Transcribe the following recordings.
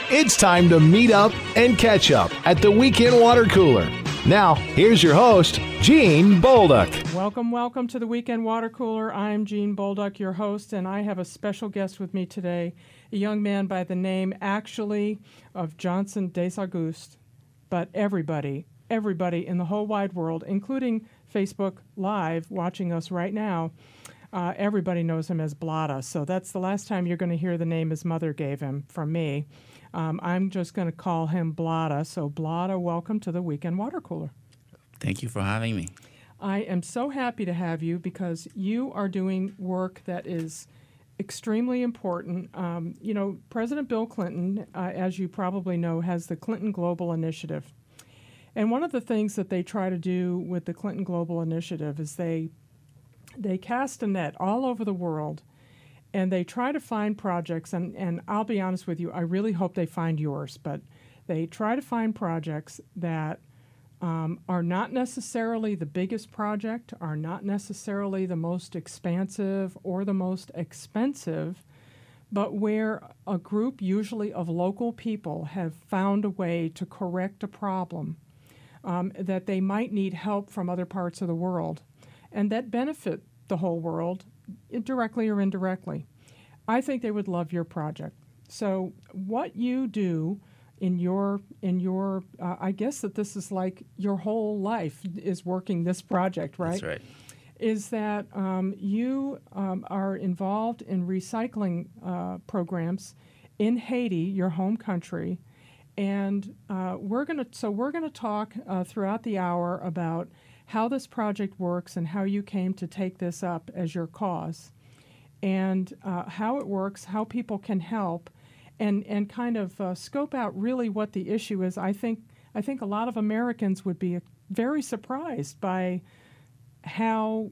It's time to meet up and catch up at the Weekend Water Cooler. Now, here's your host, Gene Bolduc. Welcome to the Weekend Water Cooler. I'm Gene Bolduc, your host, and I have a special guest with me today, a young man by the name, actually, of Johnson Desargues. But everybody in the whole wide world, including Facebook Live watching us right now, everybody knows him as Blada. So that's the last time you're going to hear the name his mother gave him from me. I'm just going to call him Blada. So Blada, welcome to the Weekend Water Cooler. Thank you for having me. I am so happy to have you because you are doing work that is extremely important. President Bill Clinton, as you probably know, has the Clinton Global Initiative. And one of the things that they try to do with the Clinton Global Initiative is they cast a net all over the world, and they try to find projects, and I'll be honest with you, I really hope they find yours, but they try to find projects that are not necessarily the biggest project, are not necessarily the most expansive or the most expensive, but where a group, usually of local people, have found a way to correct a problem that they might need help from other parts of the world, and that benefit the whole world, directly or indirectly. I think they would love your project. So what you do in your I guess that this is like your whole life is working this project, right? That's right. Is that you are involved in recycling programs in Haiti, your home country, and we're gonna talk throughout the hour about how this project works and how you came to take this up as your cause, and how it works, how people can help, and kind of scope out really what the issue is. I think a lot of Americans would be very surprised by how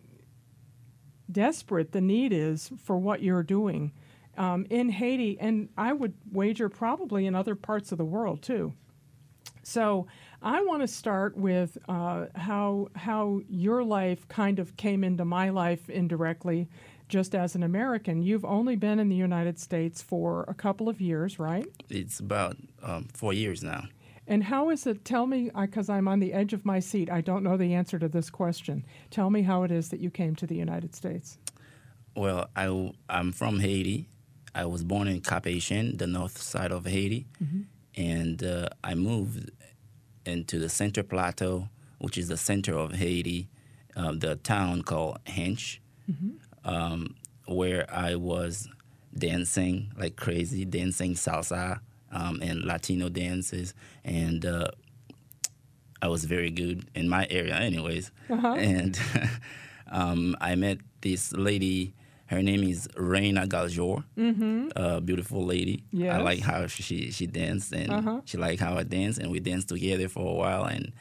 desperate the need is for what you're doing in Haiti, and I would wager probably in other parts of the world too. So I want to start with how your life kind of came into my life indirectly, just as an American. You've only been in the United States for a couple of years, right? It's about 4 years now. And how is it, tell me, because I'm on the edge of my seat, I don't know the answer to this question. Tell me how it is that you came to the United States. Well, I'm from Haiti. I was born in Cap-Haïtien, the north side of Haiti. Mm-hmm. And I moved into the Center Plateau, which is the center of Haiti, the town called Hench, mm-hmm. Where I was dancing like crazy, dancing salsa and Latino dances. And I was very good in my area anyways. Uh-huh. And I met this lady. Her name is Reina Galjor, mm-hmm. A beautiful lady. Yes. I like how she danced, and uh-huh. she liked how I danced, and we danced together for a while, and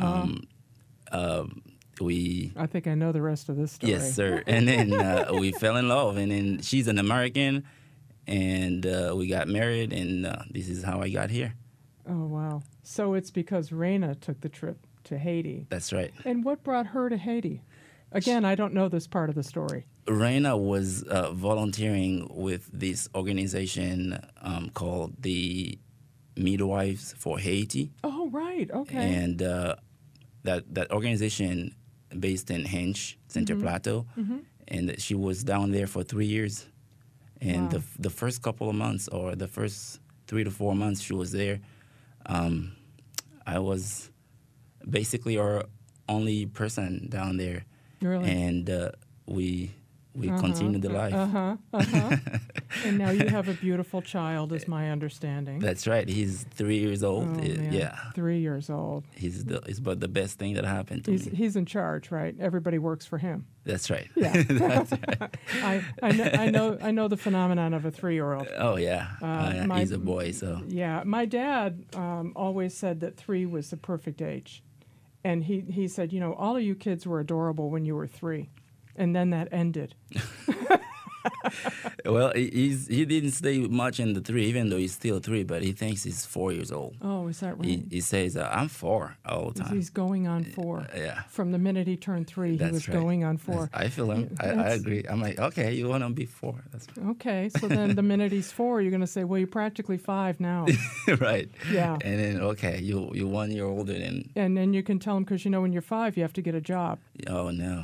uh-huh. I think I know the rest of this story. Yes, sir. And then we fell in love, and then she's an American, and we got married, and this is how I got here. Oh, wow. So it's because Reina took the trip to Haiti. That's right. And what brought her to Haiti? Again, I don't know this part of the story. Reina was volunteering with this organization called the Midwives for Haiti. Oh, right. Okay. And that organization based in Hench, Center mm-hmm. Plateau, mm-hmm. and she was down there for 3 years. And wow. the first couple of months, or the first 3 to 4 months she was there, I was basically our only person down there. Really? And we uh-huh. continued the life. Uh-huh, uh-huh. And now you have a beautiful child, is my understanding. That's right. He's 3 years old. Oh, man. Yeah. 3 years old. He's about the best thing that happened to me. He's in charge, right? Everybody works for him. That's right. Yeah. That's right. I know the phenomenon of a 3-year-old. Oh, yeah. He's a boy, so. Yeah. My dad always said that 3 was the perfect age. And he said, all of you kids were adorable when you were 3. And then that ended. Well, he didn't stay much in the 3, even though he's still 3, but he thinks he's 4 years old. Oh, is that right? He says, I'm 4 all the time. He's going on 4. Yeah. From the minute he turned 3, That's he was right. going on 4. I feel him. I agree. I'm like, okay, you want to be 4. That's Okay, so then the minute he's 4, you're going to say, well, you're practically 5 now. right. Yeah. And then, okay, you 1 year older than. And then you can tell him, because, when you're 5, you have to get a job. Oh, no.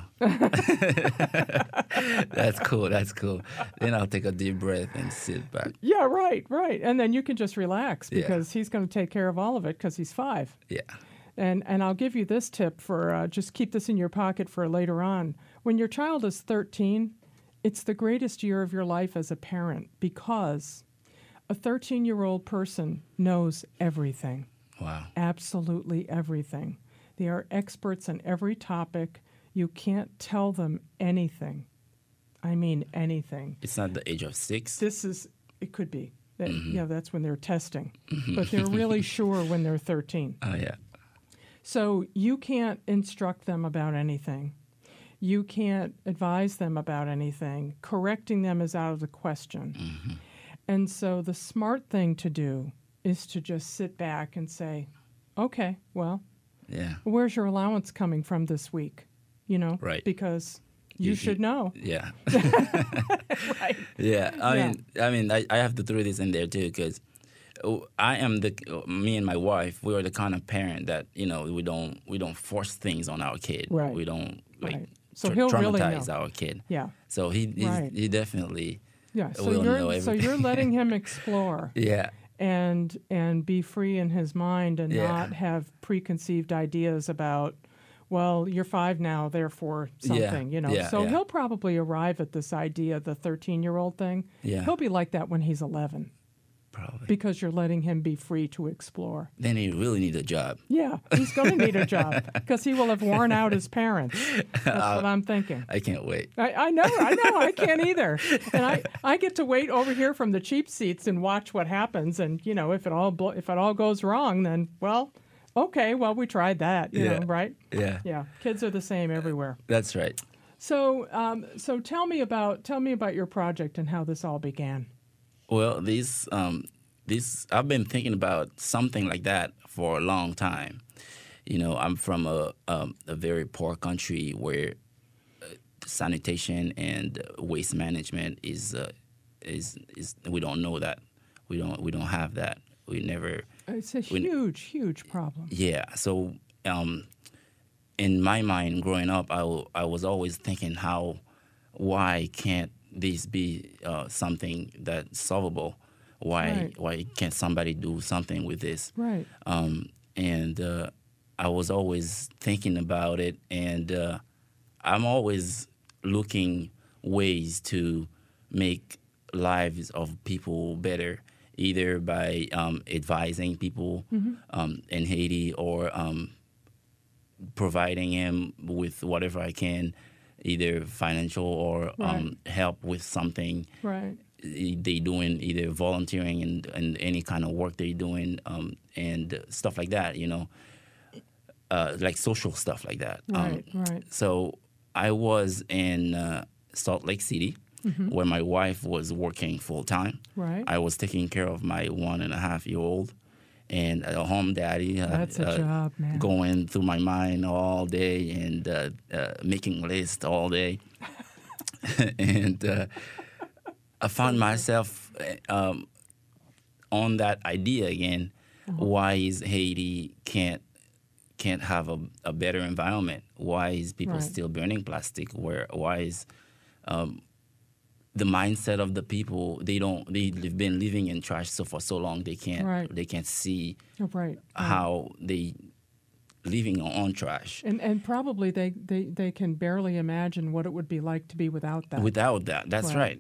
That's cool. That's cool. Then I'll take a deep breath and sit back. Yeah, right. And then you can just relax Yeah. because he's going to take care of all of it because he's 5. Yeah. And I'll give you this tip for just keep this in your pocket for later on. When your child is 13, it's the greatest year of your life as a parent because a 13-year-old person knows everything, Wow. absolutely everything. They are experts on every topic. You can't tell them anything. I mean anything. It's not the age of 6. It could be. That's when they're testing. But they're really sure when they're 13. Oh, yeah. So you can't instruct them about anything. You can't advise them about anything. Correcting them is out of the question. And so the smart thing to do is to just sit back and say, okay, well, Yeah. where's your allowance coming from this week? Right. Because you should know. Yeah. Right. Yeah. I have to throw this in there too because me and my wife, we are the kind of parent that we don't force things on our kid. Right. We don't Right. So he'll really traumatize know. our kid. Yeah. So he definitely Yeah. So will know you're everything. letting him explore. Yeah. And be free in his mind and Yeah. not have preconceived ideas about, well, you're 5 now, therefore something, Yeah, So yeah. he'll probably arrive at this idea, the 13-year-old thing. Yeah. He'll be like that when he's 11 Probably. because you're letting him be free to explore. Then he really need a job. Yeah, he's going to need a job because he will have worn out his parents. That's what I'm thinking. I can't wait. I know, I can't either. And I get to wait over here from the cheap seats and watch what happens. And, if it all goes wrong, then, well, okay, well, we tried that, you know, right? Yeah. Yeah, kids are the same everywhere. That's right. So tell me about your project and how this all began. Well, this I've been thinking about something like that for a long time. I'm from a very poor country where sanitation and waste management is we don't know that. We don't have that. We never. It's a huge problem. Yeah. So in my mind, growing up, I was always thinking why can't this be something that's solvable? Why can't somebody do something with this? Right. And I was always thinking about it, and I'm always looking ways to make lives of people better, either by advising people in Haiti or providing them with whatever I can, either financial or help with something Right. they doing, either volunteering and any kind of work they're doing, and stuff like that, like social stuff like that. Right. So I was in Salt Lake City, where my wife was working full time. Right. I was taking care of my 1.5-year-old, and a home daddy. That's a job, man. Going through my mind all day and making lists all day, and I found myself on that idea again. Why is Haiti can't have a better environment? Why is people still burning plastic? Why is the mindset of the people? They've been living in trash for so long they can't see how they living on trash. And probably they can barely imagine what it would be like to be without that. Without that, that's right.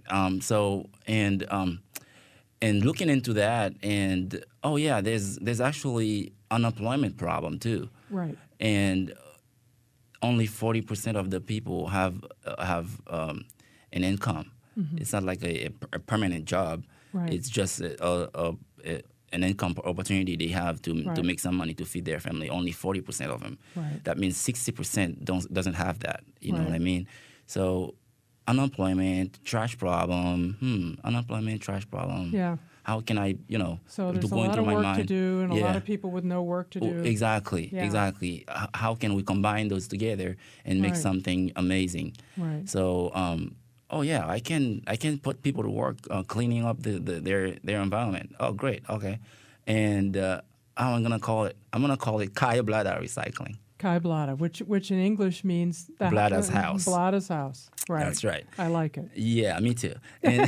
And looking into that, and there's actually unemployment problem too. Right. And only 40% of the people have an income. It's not like a permanent job. Right. It's just an income opportunity they have to make some money to feed their family. Only 40% of them. Right. That means 60% doesn't have that. You know what I mean? So unemployment, trash problem. Unemployment, trash problem. Yeah. How can I, So there's a going lot through of my work mind. to do and a lot Yeah. of people with no work to do. Exactly, Yeah. exactly. How can we combine those together and make Right. something amazing? Right. So, I can put people to work cleaning up their environment. Oh, great, okay. And how I'm gonna call it? I'm gonna call it Kaya Blada Recycling. Kai Blada, which in English means Blada's house. Blada's house. Right. That's right. I like it. Yeah, me too. And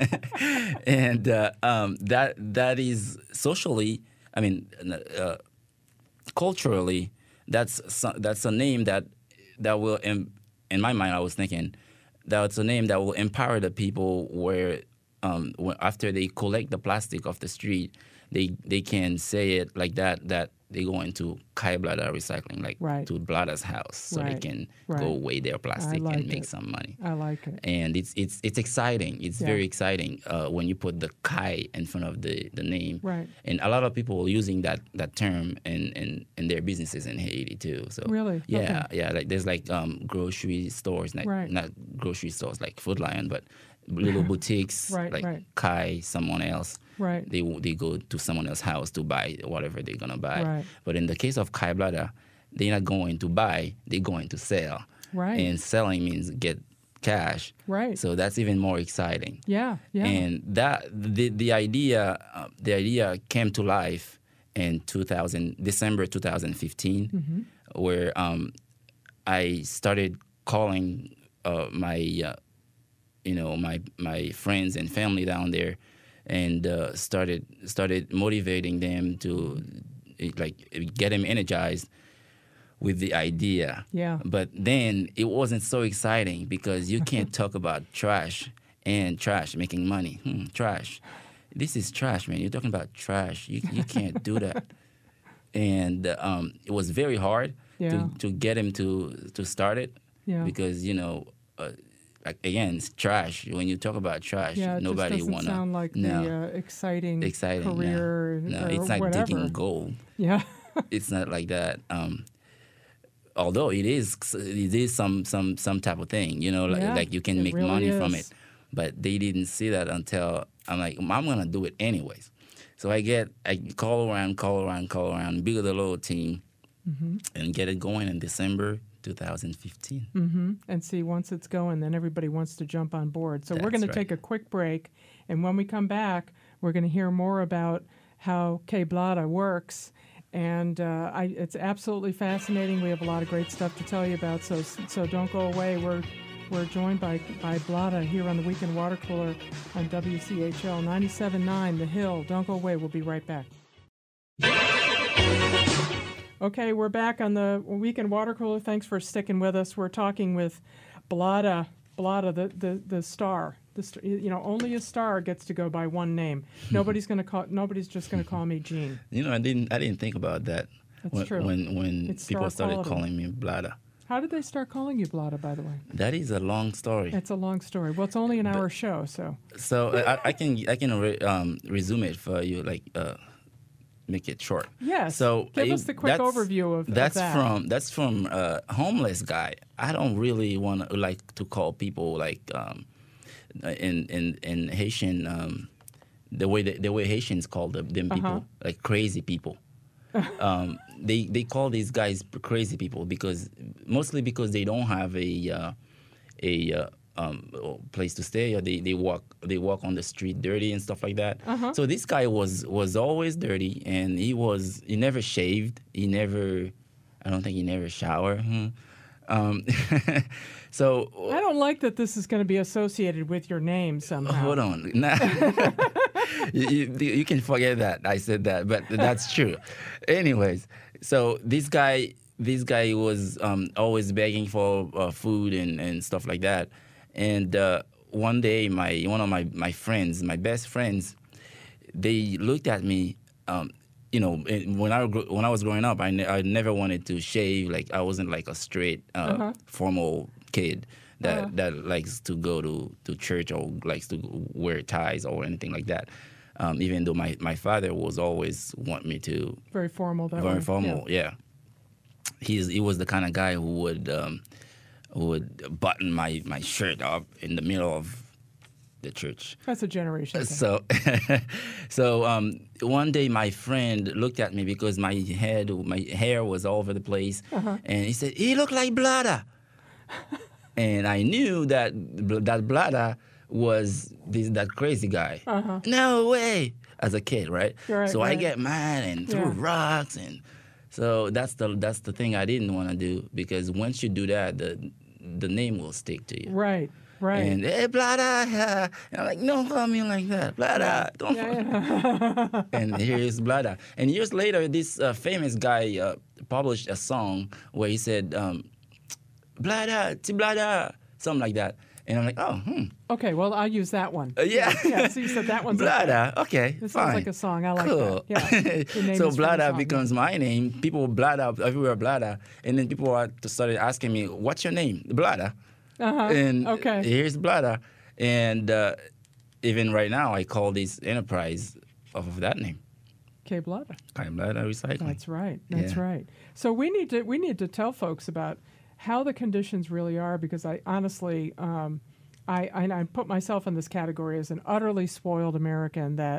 that is socially, I mean, culturally, that's a name that will, in my mind, I was thinking that's a name that will empower the people where after they collect the plastic off the street, they can say it like that they go into Kaya Blada Recycling, like Right. to Blada's house, so they Right. can Right. go away their plastic like and make it. some money. I like it. And it's exciting. It's Yeah. very exciting when you put the Kai in front of the name. Right. And a lot of people are using that term in their businesses in Haiti too. So Really? yeah, Okay. yeah. Like there's like grocery stores, Right. not grocery stores like Food Lion, but little boutiques Right, like right. Kai, someone else. Right. They go to someone else's house to buy whatever they're gonna buy. Right. But in the case of Kaya Blada, they're not going to buy; they're going to sell. Right. And selling means get cash. Right. So that's even more exciting. Yeah. Yeah. And that the idea came to life in December 2015, Mm-hmm. where I started calling my my friends and family down there, and started motivating them to get them energized with the idea. Yeah. But then it wasn't so exciting because you can't talk about trash making money. Trash. This is trash, man. You're talking about trash. You can't do that. And it was very hard Yeah. to get him to start it. Yeah. Because, again, it's trash. When you talk about trash, Yeah, it nobody just doesn't wanna. sound like no. the exciting Exciting. career No, or it's like whatever. digging gold. Yeah. It's not like that. Although it is some type of thing, Yeah, like you can it make really money from is. it. But they didn't see that until I'm like, I'm gonna do it anyways. So I call around, build a little team, Mm-hmm. and get it going in December 2015. Mm-hmm. And see, once it's going, then everybody wants to jump on board. So we're That's going to right. take a quick break, and when we come back, we're going to hear more about how Kaya Blada works. And it's absolutely fascinating. We have a lot of great stuff to tell you about. So don't go away. We're joined by Blada here on the Weekend Water Cooler on WCHL 97.9 The Hill. Don't go away. We'll be right back. Okay, we're back on the Weekend Water Cooler. Thanks for sticking with us. We're talking with Blada, the star. Only a star gets to go by one name. Nobody's just going to call me Gene. I didn't think about that. That's true. When It's people star started quality. calling me Blada. How did they start calling you Blada, by the way? That is a long story. It's a long story. Well, it's only an hour show, so. So I can resume it for you, make it short. Yes. So give us the quick overview of that. That's from a homeless guy. I don't really want to like to call people in Haitian the way Haitians call them people like crazy people. They call these guys crazy people mostly because they don't have a place to stay, or they walk on the street dirty and stuff like that. So this guy was always dirty, and he never shaved. I don't think he never showered. So I don't like that this is going to be associated with your name somehow. hold on. You can forget that I said that, but that's true. Anyways, so this guy was always begging for food and stuff like that. And one day, one of my friends, my best friends, they looked at me. When I was growing up, I never wanted to shave. Like I wasn't like a straight formal kid that likes to go to church or likes to wear ties or anything like that. Even though my father was always want me to Very formal, that very way. formal. Yeah. He was the kind of guy who would button my shirt up in the middle of the church. That's a generation thing. So one day my friend looked at me because my hair was all over the place, and he said, "He looked like Blada." And I knew that Blada was that crazy guy. No way, as a kid, right? So I get mad and threw rocks, and so that's the thing I didn't want to do, because once you do that, the name will stick to you. Right. Right. And hey, Blada, and I'm like, no, call me like that, Blada. Don't. And here's Blada. And years later, this famous guy published a song where he said, Blada, Blada, something like that. And I'm like, oh, Okay, well, I'll use that one. Yeah. Yeah, so you said that one's Blada, okay, This fine. sounds like a song. I like Cool. that. Yeah. So Blada becomes my name. People Blada everywhere, Blada. And then people started asking me, what's your name? Blada. And here's Blada. And even right now, I call this enterprise off of that name. K Blada. K Blada Recycling. That's right. That's right. So we need to tell folks about how the conditions really are, because I honestly, I put myself in this category as an utterly spoiled American that,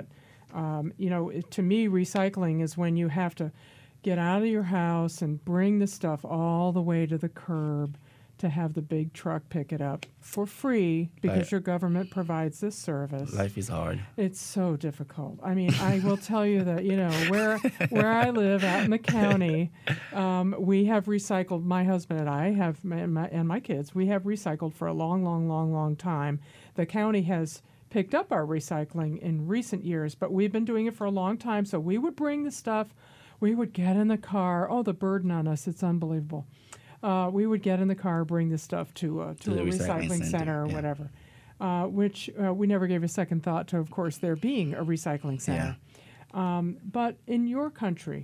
to me, recycling is when you have to get out of your house and bring the stuff all the way to the curb to have the big truck pick it up for free because your government provides this service. Life is hard. It's so difficult. I mean, I will tell you that, where I live out in the county, we have recycled, my husband and I have, and my kids, we have recycled for a long time. The county has picked up our recycling in recent years, but we've been doing it for a long time. So we would bring the stuff, we would get in the car. Oh, the burden on us, it's unbelievable. We would get in the car, bring the stuff to a recycling center or whatever, which we never gave a second thought to, of course, there being a recycling center. But in your country,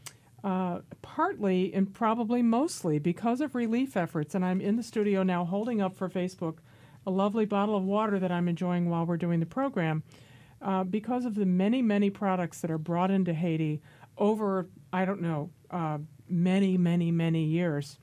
partly and probably mostly because of relief efforts, and I'm in the studio now holding up for Facebook a lovely bottle of water that I'm enjoying while we're doing the program, because of the many products that are brought into Haiti over, many years.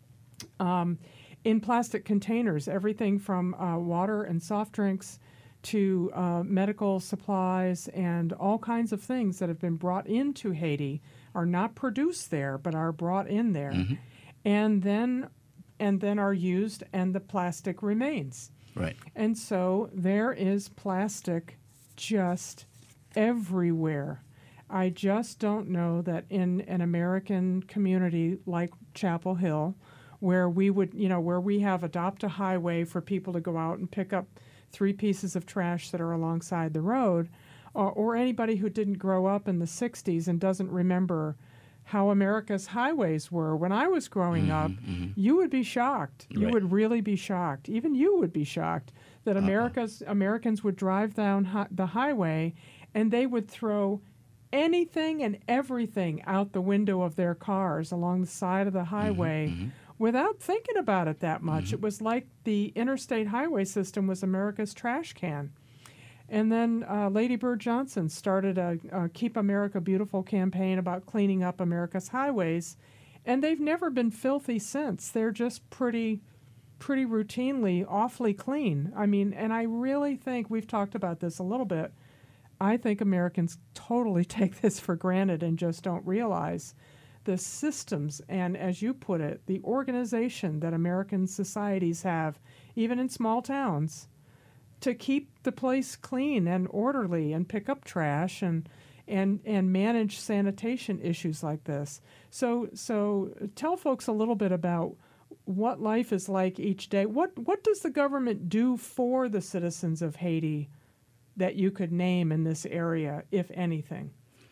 In plastic containers, everything from water and soft drinks to medical supplies and all kinds of things that have been brought into Haiti are not produced there but are brought in there, and then are used, and the plastic remains. Right. And so there is plastic just everywhere. I just don't know that in an American community like Chapel Hill, where we would, where we have Adopt a Highway for people to go out and pick up 3 pieces of trash that are alongside the road, or anybody who didn't grow up in the 60s and doesn't remember how America's highways were when I was growing up, you would be shocked. You would really be shocked. Even you would be shocked that Americans would drive down the highway and they would throw anything and everything out the window of their cars along the side of the highway without thinking about it that much. It was like the interstate highway system was America's trash can. And then Lady Bird Johnson started a Keep America Beautiful campaign about cleaning up America's highways, and they've never been filthy since. They're just pretty routinely awfully clean. I mean, and I really think, we've talked about this a little bit, I think Americans totally take this for granted and just don't realize the systems and, as you put it, the organization that American societies have, even in small towns, to keep the place clean and orderly and pick up trash and manage sanitation issues like this. So tell folks a little bit about what life is like each day. What does the government do for the citizens of Haiti that you could name in this area, if anything?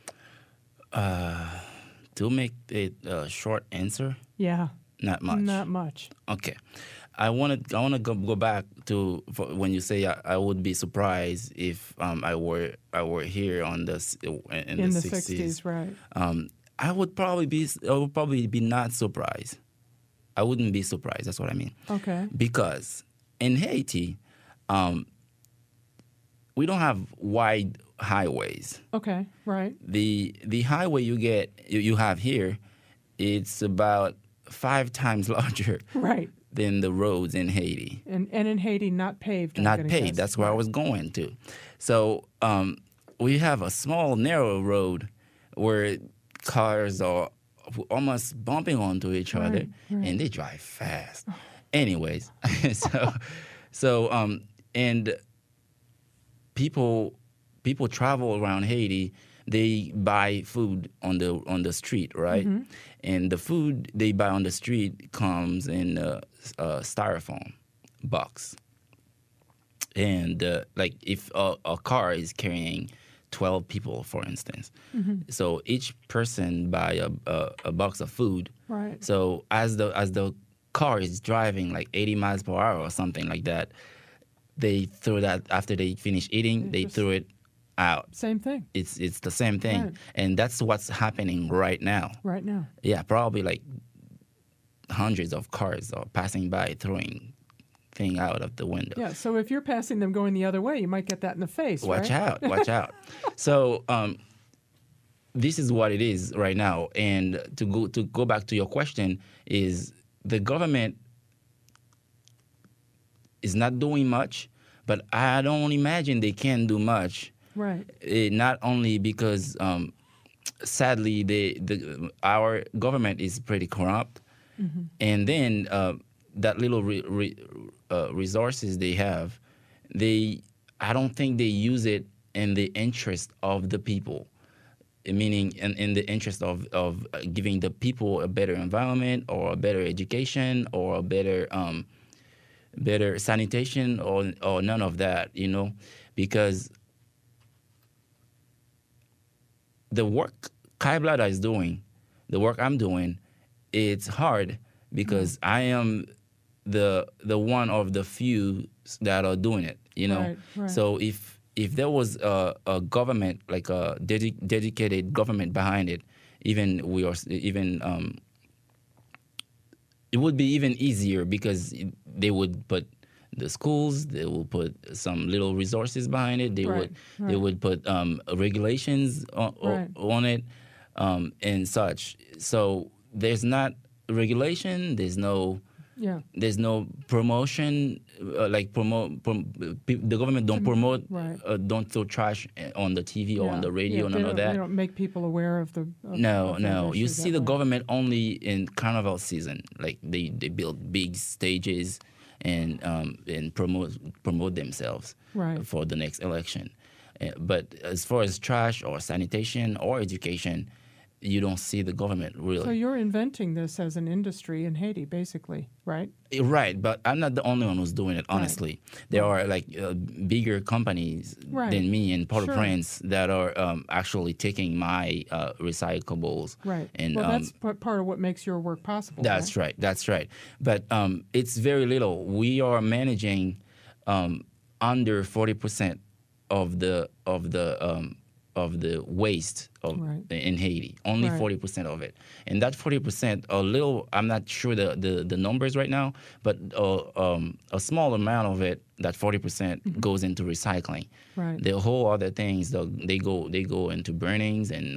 To make it a short answer, not much. Not much. Okay, I want to go back to when you say I would be surprised if I were here in the 60s, right? I would probably be not surprised. I wouldn't be surprised. That's what I mean. Okay. Because in Haiti, we don't have wide highways. Okay, right. The highway you have here, it's about 5 times larger right. than the roads in Haiti. And in Haiti, not paved. I'm Not gonna paved. guess. That's where I was going to. So we have a small, narrow road where cars are almost bumping onto each other, and they drive fast. Anyways, and people travel around Haiti. They buy food on the street, right? And the food they buy on the street comes in a styrofoam box. And like if a car is carrying 12 people, for instance, so each person buy a box of food. Right. So as the car is driving like 80 miles per hour or something like that, they throw that after they finish eating, they throw it out. Same thing. It's the same thing, Right. and that's what's happening right now. Right now. Yeah, probably like hundreds of cars are passing by throwing thing out of the window. Yeah. So if you're passing them going the other way, you might get that in the face. Watch right? out! Watch out! So this is what it is right now. And to go back to your question, is the government is not doing much, but I don't imagine they can do much. Right. Not only because, sadly, our government is pretty corrupt, and then that little resources they have, I don't think they use it in the interest of the people, meaning in the interest of giving the people a better environment or a better education or a better sanitation or none of that, because the work Kai Blada is doing, the work I'm doing, it's hard because I am the one of the few that are doing it, Right, right. So if there was a government, like a dedicated government behind it, it would be even easier because they would put the schools, they will put some little resources behind it. They would put regulations on it and such. So there's not regulation. There's no promotion. The government don't promote. Don't throw trash on the TV or on the radio. None of that. They don't make people aware of the. No. You see the government only in carnival season. Like they build big stages and promote themselves for the next election. But as far as trash or sanitation or education, you don't see the government really. So you're inventing this as an industry in Haiti, basically, right? Right, but I'm not the only one who's doing it, honestly. There are like bigger companies than me in Port-au-Prince that are actually taking my recyclables. Right. And, well, that's part of what makes your work possible. That's right. But it's very little. We are managing under 40% of the waste in Haiti, only 40% of it. And that 40%, a little, I'm not sure the numbers right now, but a small amount of it, that 40% goes into recycling. Right. The whole other things, they go into burnings, and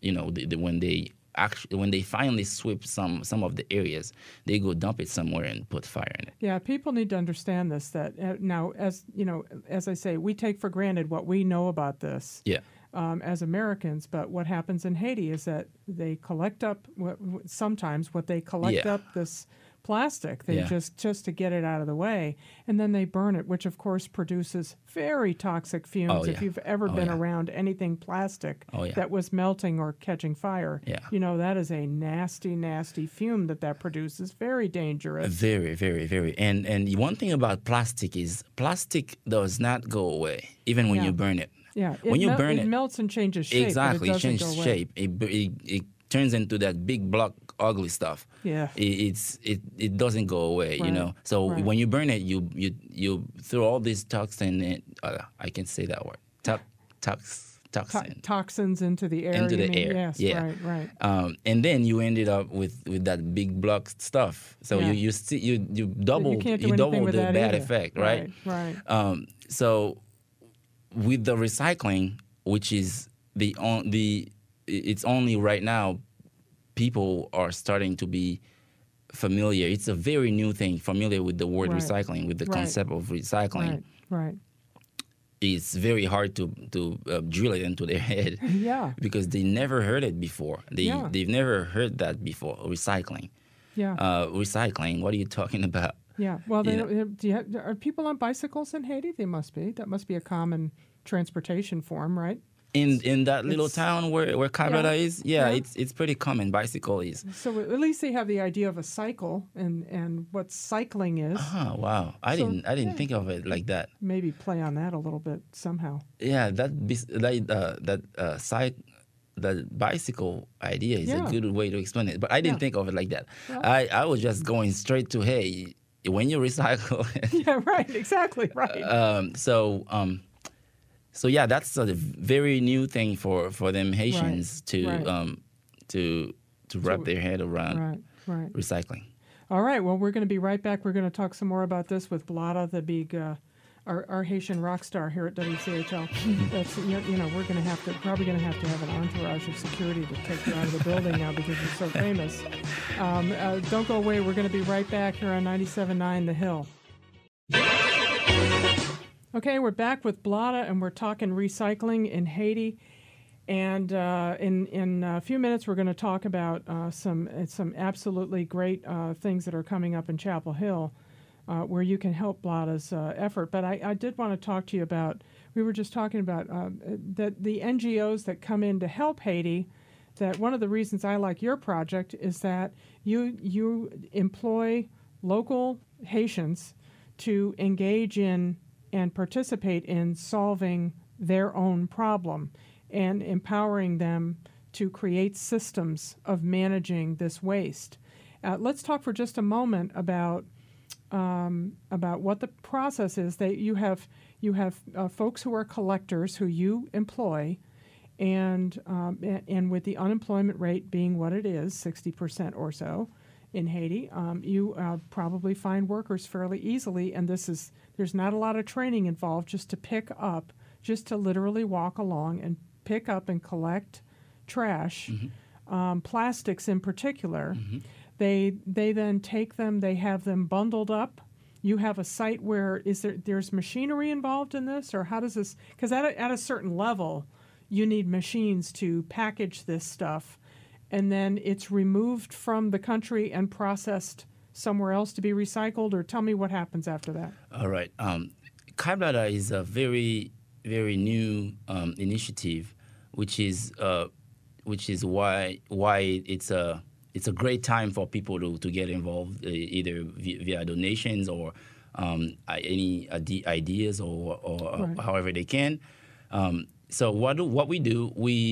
when they finally sweep some of the areas, they go dump it somewhere and put fire in it. Yeah, people need to understand this. That now, as I say, we take for granted what we know about this. Yeah. As Americans, but what happens in Haiti is that they collect up sometimes what they collect up this plastic. They just to get it out of the way, and then they burn it, which of course produces very toxic fumes. If you've ever been around anything plastic that was melting or catching fire, that is a nasty, nasty fume that produces. Very dangerous. Very, very, very. And one thing about plastic is plastic does not go away even when you burn it. Yeah, when you burn it melts and changes shape. Exactly, but it changes shape. It turns into that big block, ugly stuff. Yeah, it doesn't go away. So when you burn it, you throw all these toxin in. I can say that word. Toxins into the air. Into the air. Yes, right. And then you ended up with that big block stuff. So you double the bad effect, right? Right. So with the recycling, which is it's only right now people are starting to be familiar. It's a very new thing, familiar with the word Right. recycling, with the Right. concept of recycling. Right. It's very hard to drill it into their head Yeah. because they never heard it before. Yeah. They've never heard that before. Recycling. Yeah. Recycling. What are you talking about? Yeah. Well, you know. are people on bicycles in Haiti? They must be. That must be a common transportation form, right? In that little town where Cabrera is, Yeah. it's pretty common. Bicycle is. So at least they have the idea of a cycle and what cycling is. Oh wow! I So, didn't yeah. think of it like that. Maybe play on that a little bit somehow. Yeah, that bicycle idea is Yeah. a good way to explain it. But I didn't Yeah. think of it like that. Well- I was just going straight to, hey, when you recycle. Yeah. Right. Exactly. Right. So yeah, that's a very new thing for them Haitians right. to wrap their head around Right. Right. recycling. All right. Well, we're going to be right back. We're going to talk some more about this with Blada, the big, our Haitian rock star here at WCHL. That's you know we're going to probably going to have an entourage of security to take you out of the building now because you're so famous. Don't go away. We're going to be right back here on 97.9 The Hill. Okay, we're back with Blada, and we're talking recycling in Haiti. And in a few minutes, we're going to talk about some absolutely great things that are coming up in Chapel Hill, where you can help Blada's effort. But I did want to talk to you about. We were just talking about that the NGOs that come in to help Haiti. That one of the reasons I like your project is that you employ local Haitians to engage in and participate in solving their own problem and empowering them to create systems of managing this waste. Let's talk for just a moment about what the process is. That you have folks who are collectors who you employ, and with the unemployment rate being what it is, 60% or so in Haiti, you probably find workers fairly easily. And there's not a lot of training involved, just to literally walk along and pick up and collect trash, plastics in particular. Mm-hmm. They then take them, they have them bundled up. You have a site where there's machinery involved in this, or how does this? Because at a certain level, you need machines to package this stuff, and then it's removed from the country and processed somewhere else to be recycled. Or tell me what happens after that. All right. Cabrera is a very, very new initiative, which is why it's a great time for people to get involved, either via donations or any ideas or Right. however they can. So what we do,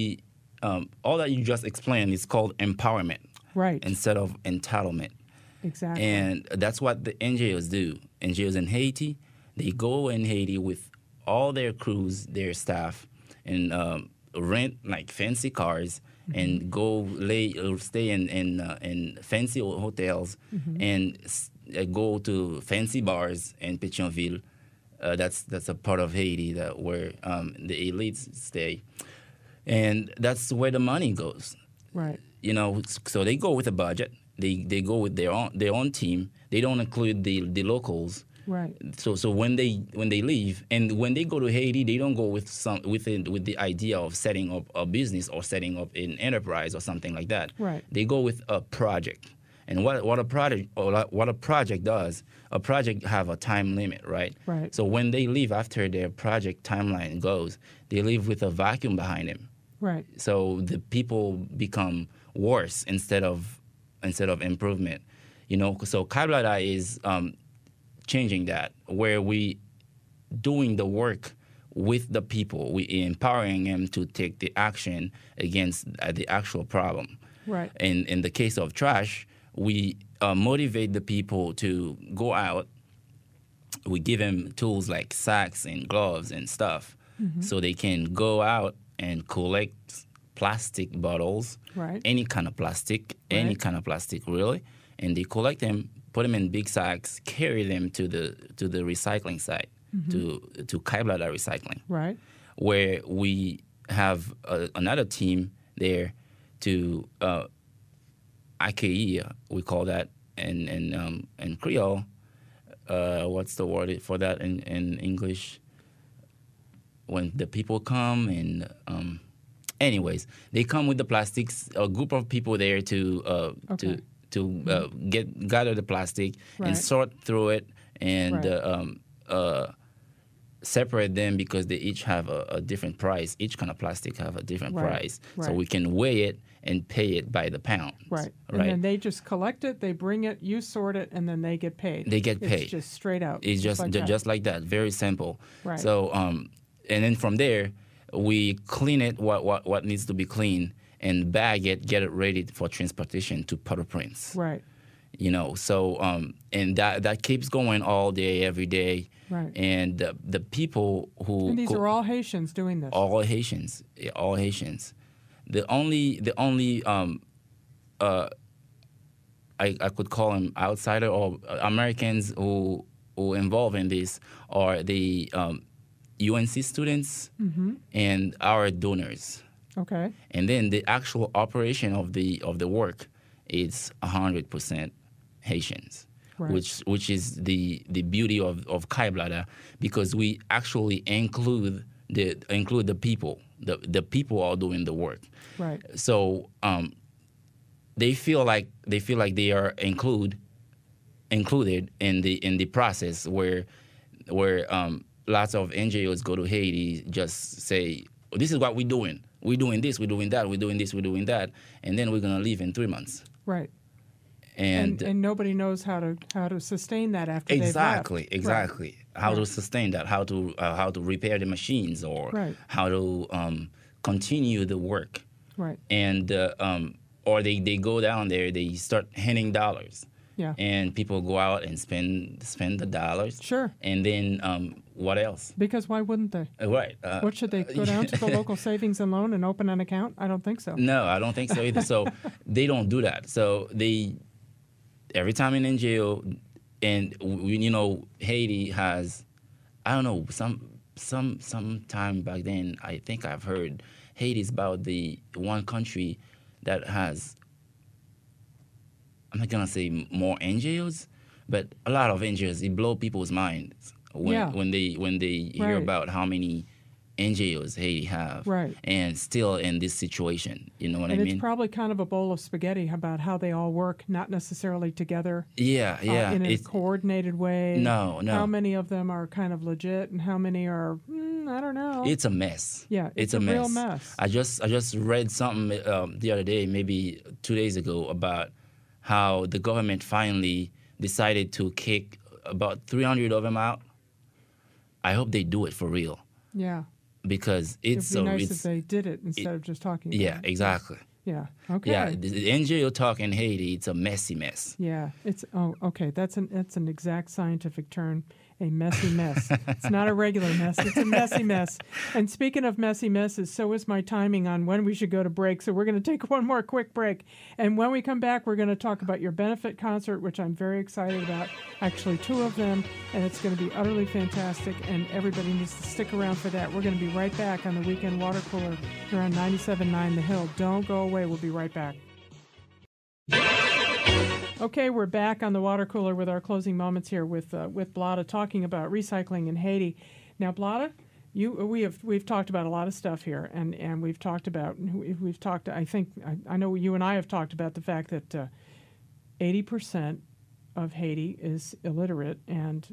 all that you just explained is called empowerment, Right. instead of entitlement. Exactly. And that's what the NGOs do. NGOs in Haiti, they go in Haiti with all their crews, their staff, and rent like fancy cars and go stay in fancy hotels and go to fancy bars in Pétionville. That's a part of Haiti where the elites stay, and that's where the money goes. Right. You know, so they go with a budget. They go with their own team. They don't include the locals. Right. So when they leave and when they go to Haiti, they don't go with the idea of setting up a business or setting up an enterprise or something like that. Right. They go with a project. And what a project does, a project have a time limit, right? Right. So when they leave after their project timeline goes, they leave with a vacuum behind them. Right. So the people become worse instead of improvement. You know, so Cabrera is changing that, where we doing the work with the people, we empowering them to take the action against the actual problem. Right. And in the case of trash, we motivate the people to go out. We give them tools like sacks and gloves and stuff, so they can go out and collect plastic bottles, Right. any kind of plastic, really, and they collect them, put them in big sacks, carry them to the recycling site, to Cabrera Recycling, Right. where we have another team there to accueillir, we call that, in Creole. What's the word for that in English? When the people come and anyways, they come with the plastics. A group of people there to gather the plastic Right. and sort through it and Right. separate them because they each have a different price. Each kind of plastic have a different Right. price, so Right. we can weigh it and pay it by the pound. Right. And then they just collect it, they bring it, you sort it, and then they get paid. They get paid. It's just straight out. It's just like that. just like that. Very simple. Right. So and then from there we clean it what needs to be cleaned and bag it, get it ready for transportation to Port-au-Prince. Right. You know, so and that keeps going all day, every day. Right. And the people who And these are all Haitians doing this. all Haitians, all Haitians. The only I could call them outsider or Americans who involved in this are the UNC students and our donors. Okay. And then the actual operation of the work is 100% Haitians, Right. which is the beauty of Kai Blada, because we actually include the people. The people are doing the work. Right. So they feel like they are included in the process where lots of NGOs go to Haiti, just say, oh, this is what we're doing. We're doing this, we're doing that, we're doing this, we're doing that, and then we're gonna leave in 3 months. Right. And nobody knows how to sustain that after exactly, they've left. exactly. Right. How to Right. sustain that? How to repair the machines, or Right. how to continue the work. Right. And or they go down there, they start handing dollars. Yeah. And people go out and spend the dollars. Sure. And then what else? Because why wouldn't they? Right. What should they go down to the local savings and loan and open an account? I don't think so. No, I don't think so either. So they don't do that. So every time in NGO, and Haiti has, I don't know, some time back then, I think I've heard Haiti's about the one country that has, I'm not gonna say more NGOs, but a lot of NGOs. It blow people's minds when they hear Right. about how many NGOs Haiti have, Right. and still in this situation. You know what I And mean? it's probably kind of a bowl of spaghetti about how they all work, not necessarily together. Yeah. In a It's coordinated way. No. How many of them are kind of legit, and how many are I don't know. It's a mess. Yeah, it's a a mess. real mess. I just read something the other day, maybe 2 days ago, about how the government finally decided to kick about 300 of them out. I hope they do it for real, Yeah. because it's It'd be so nice if it's they did it instead of just talking about yeah, it. exactly. Yeah. Okay. Yeah, the NGO talk in Haiti, it's a messy mess. Yeah, okay. That's an exact scientific term, a messy mess. It's not a regular mess; it's a messy mess. And speaking of messy messes, so is my timing on when we should go to break. So we're going to take one more quick break, and when we come back, we're going to talk about your benefit concert, which I'm very excited about. Actually, 2 of them, and it's going to be utterly fantastic. And everybody needs to stick around for that. We're going to be right back on the Weekend Water Cooler here on 97.9 The Hill. Don't go away. We'll be right back. Okay, we're back on the water cooler with our closing moments here with Blada talking about recycling in Haiti. Now, Blada, we've talked about a lot of stuff here, and we've talked. I know you and I have talked about the fact that 80% of Haiti is illiterate, and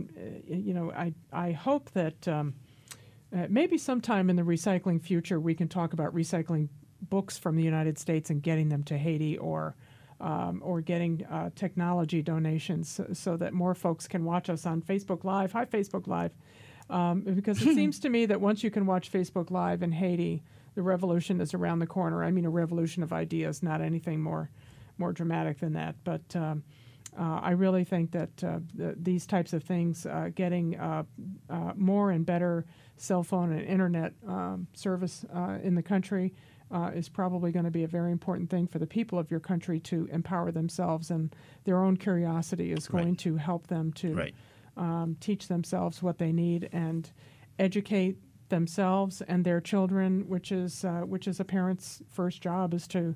I hope that maybe sometime in the recycling future we can talk about recycling books from the United States and getting them to Haiti, or getting technology donations so that more folks can watch us on Facebook Live. Hi, Facebook Live. Because it seems to me that once you can watch Facebook Live in Haiti, the revolution is around the corner. I mean, a revolution of ideas, not anything more dramatic than that. But I really think that these types of things, getting more and better cell phone and internet service in the country, is probably going to be a very important thing for the people of your country to empower themselves, and their own curiosity is going to help them to teach themselves what they need and educate themselves and their children, which is a parent's first job, is to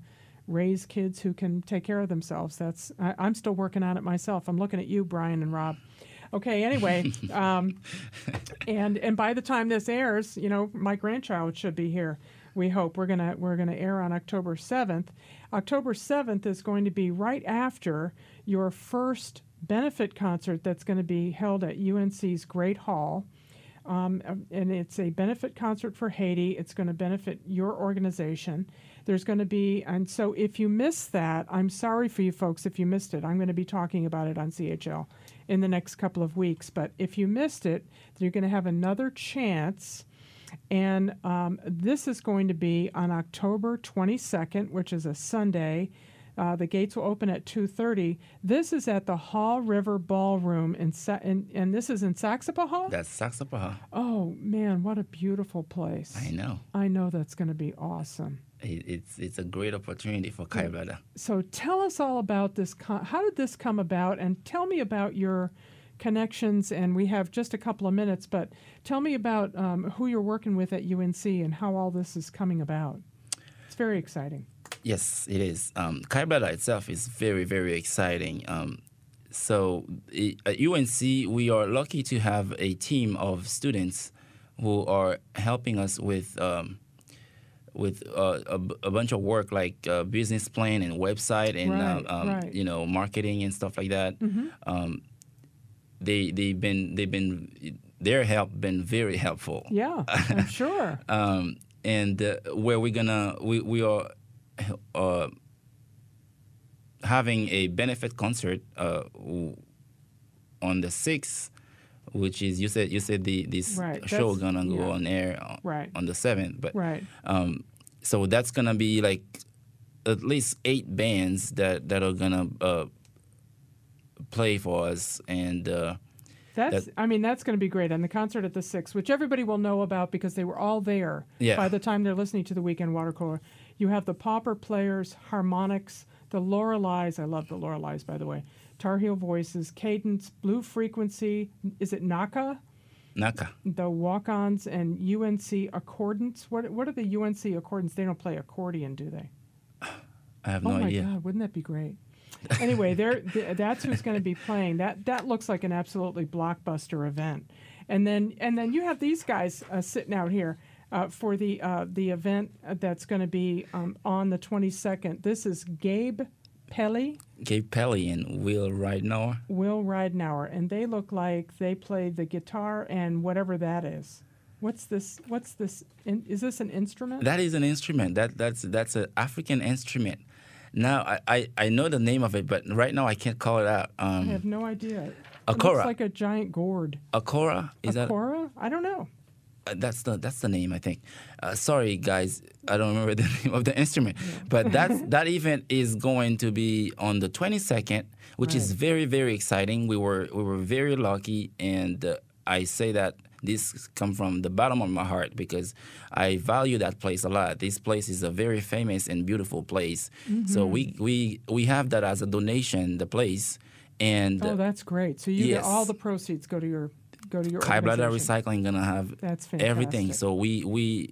raise kids who can take care of themselves. I'm still working on it myself. I'm looking at you, Brian and Rob. Okay, anyway, and by the time this airs, my grandchild should be here. We hope we're gonna air on October 7th. October 7th is going to be right after your first benefit concert that's going to be held at UNC's Great Hall. And it's a benefit concert for Haiti. It's going to benefit your organization. There's going to be, and so if you missed that, I'm sorry for you folks if you missed it. I'm going to be talking about it on CHL in the next couple of weeks. But if you missed it, you're going to have another chance. And this is going to be on October 22nd, which is a Sunday. The gates will open at 2:30. This is at the Haw River Ballroom, and this is in Saxapahaw? That's Saxapahaw. Oh, man, what a beautiful place. I know. I know that's going to be awesome. It's a great opportunity for Kai Blada. So tell us all about this. How did this come about? And tell me about your connections. And we have just a couple of minutes, but tell me about who you're working with at UNC and how all this is coming about. It's very exciting. Yes, it is. Kai Blada itself is very, very exciting. So at UNC, we are lucky to have a team of students who are helping us with a bunch of work like business plan and website and right. Marketing and stuff like that. Mm-hmm. Their help been very helpful. Yeah, I'm sure. And where we are having a benefit concert on the 6th, which is you said this right. show gonna go on air on the 7th, but so that's gonna be like at least 8 bands that are gonna play for us, and that's going to be great. And the concert at the 6th, which everybody will know about because they were all there by the time they're listening to the Weekend Water Cooler. You have the Pauper Players, Harmonics, the Loreleis. I love the Loreleis, by the way. Tar Heel Voices, Cadence, Blue Frequency. Is it Naka? Naka. The Walk-Ons and UNC Accordants. What are the UNC Accordants? They don't play accordion, do they? I have no idea. Oh my God, wouldn't that be great? Anyway, that's who's going to be playing. That looks like an absolutely blockbuster event. And then you have these guys sitting out here for the event that's going to be on the 22nd. This is Gabe Pelly. Gabe Pelly and Will Ridenauer. Will Ridenauer, and they look like they play the guitar and whatever that is. What's this? Is this an instrument? That is an instrument. That's an African instrument. Now, I know the name of it, but right now I can't call it out. I have no idea. A kora. It looks like a giant gourd. A kora? A kora? I don't know. That's the name, I think. Sorry, guys, I don't remember the name of the instrument. Yeah. But that event is going to be on the 22nd, which is very, very exciting. We were very lucky, and I say that this comes from the bottom of my heart because I value that place a lot. This place is a very famous and beautiful place. Mm-hmm. So we have that as a donation, the place. And that's great. So you get all the proceeds go to your Kai Blada Recycling gonna have everything. So we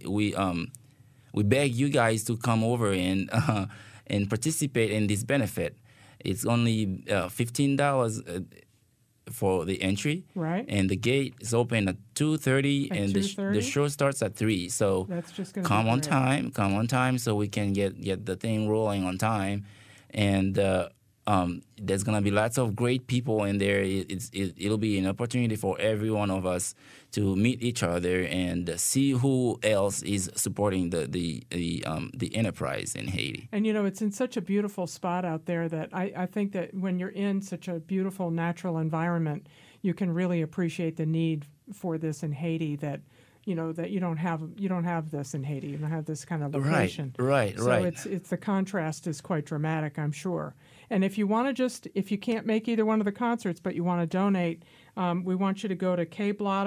beg you guys to come over and participate in this benefit. It's only $15 for the entry, right? And the gate is open at 2:30, and the show starts at 3. So that's just gonna come on time, so we can get the thing rolling on time, and there's gonna be lots of great people in there. It'll be an opportunity for every one of us to meet each other and see who else is supporting the enterprise in Haiti. And it's in such a beautiful spot out there that I think that when you're in such a beautiful natural environment, you can really appreciate the need for this in Haiti. That that you don't have this in Haiti. You don't have this kind of location. Right. So it's the contrast is quite dramatic, I'm sure. And if you want to if you can't make either one of the concerts, but you want to donate, we want you to go to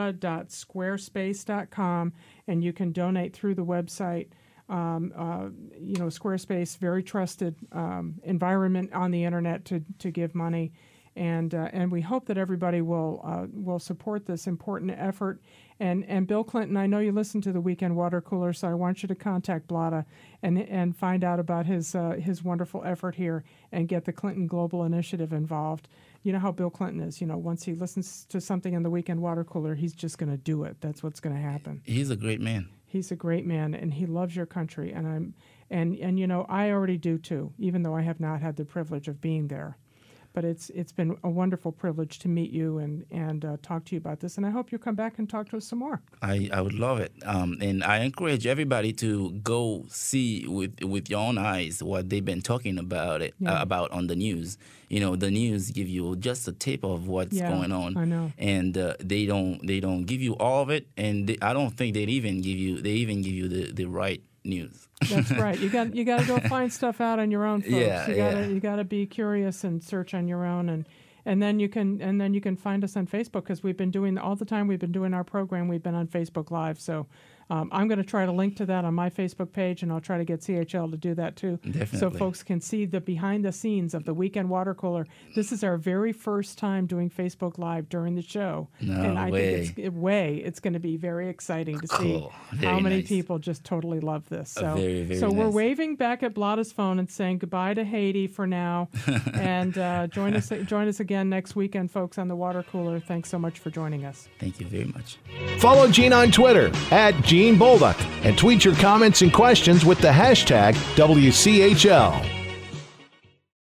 kblada.squarespace.com, and you can donate through the website. Squarespace, very trusted environment on the internet to give money. And we hope that everybody will support this important effort. And Bill Clinton, I know you listen to the Weekend Water Cooler, so I want you to contact Blada and find out about his wonderful effort here and get the Clinton Global Initiative involved. You know how Bill Clinton is. You know, once he listens to something in the Weekend Water Cooler, he's just going to do it. That's what's going to happen. He's a great man. He's a great man, and he loves your country. And you know, I already do too, even though I have not had the privilege of being there. But it's been a wonderful privilege to meet you and talk to you about this. And I hope you'll come back and talk to us some more. I would love it. And I encourage everybody to go see with your own eyes what they've been talking about about on the news. You know, the news give you just a tip of what's going on. I know. And they don't give you all of it. And I don't think they even give you the right news. That's right. You got to go find stuff out on your own, folks. You got to be curious and search on your own, and then you can find us on Facebook, because we've been doing all the time. We've been doing our program. We've been on Facebook Live, so I'm going to try to link to that on my Facebook page, and I'll try to get CHL to do that too. Definitely. So folks can see the behind the scenes of the Weekend Water Cooler. This is our very first time doing Facebook Live during the show. And I think it's going to be very exciting to see how many people just totally love this. So, we're waving back at Blada's phone and saying goodbye to Haiti for now. And join us again next weekend, folks, on the Water Cooler. Thanks so much for joining us. Thank you very much. Follow Gene on Twitter @Gene Bolduc and tweet your comments and questions with the hashtag WCHL.